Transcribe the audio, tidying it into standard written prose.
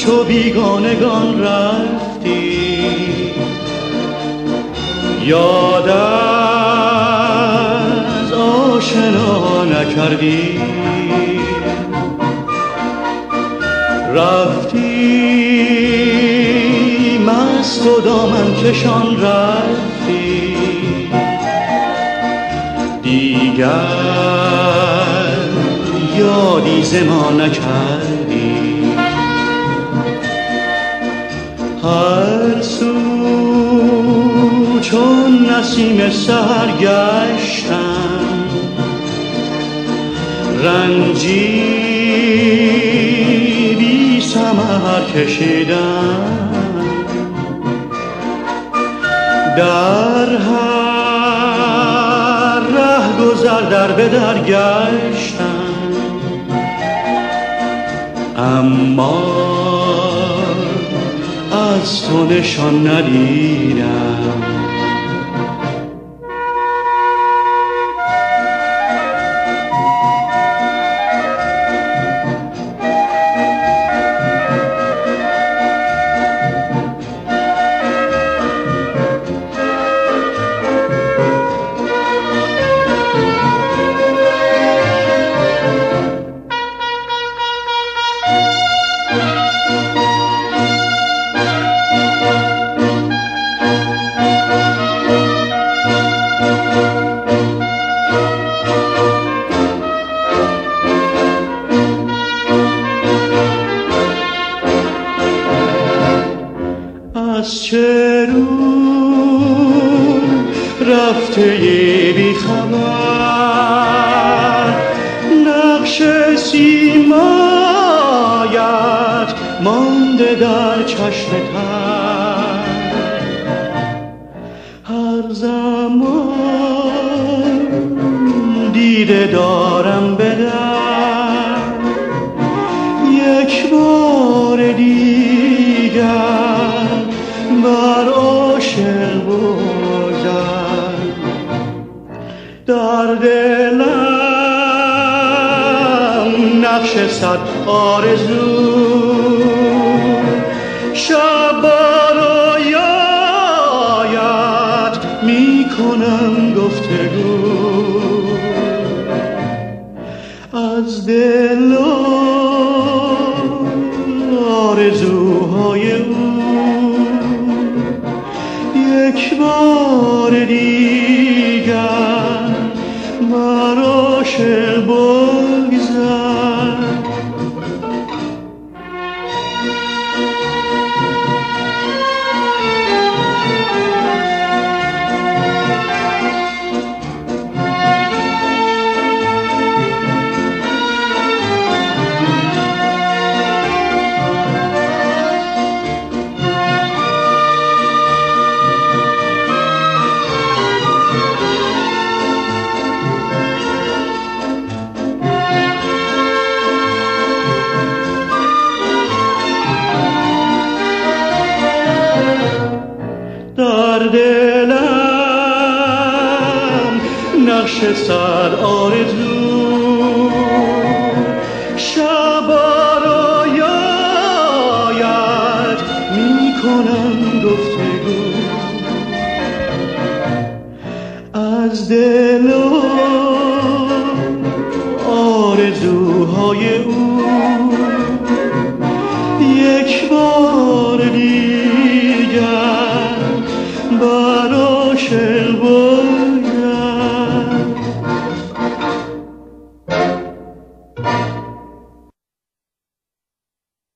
تو بیگانگان رفتی، یاد از آشنا نکردی، رفتی مست و دامن کشان رفتی، دیگر یادی ز ما نکردی. هر سو چون نسیم سحر گشتم، رنجی بی ثمر کشیدم، در هر ره گذر در به در گشتم، اما از تو نشان ندیدم. از چه رو رفته بی خبر، نقش سیمایت مانده در چشم تر، هر زمان دیده دارم به در، یک بار دیگر بر عاشق بگذر. در دلم نقش صد آرزو، شب برایت می کنم گفتگو، از دل آرزوهای او یک بار دیگر بر عاشق بگذر. در دلم نقش صد آرزو، شب برایت می کنم گفتگو، از دل آرزوهای او یک بار دیگر بر عاشق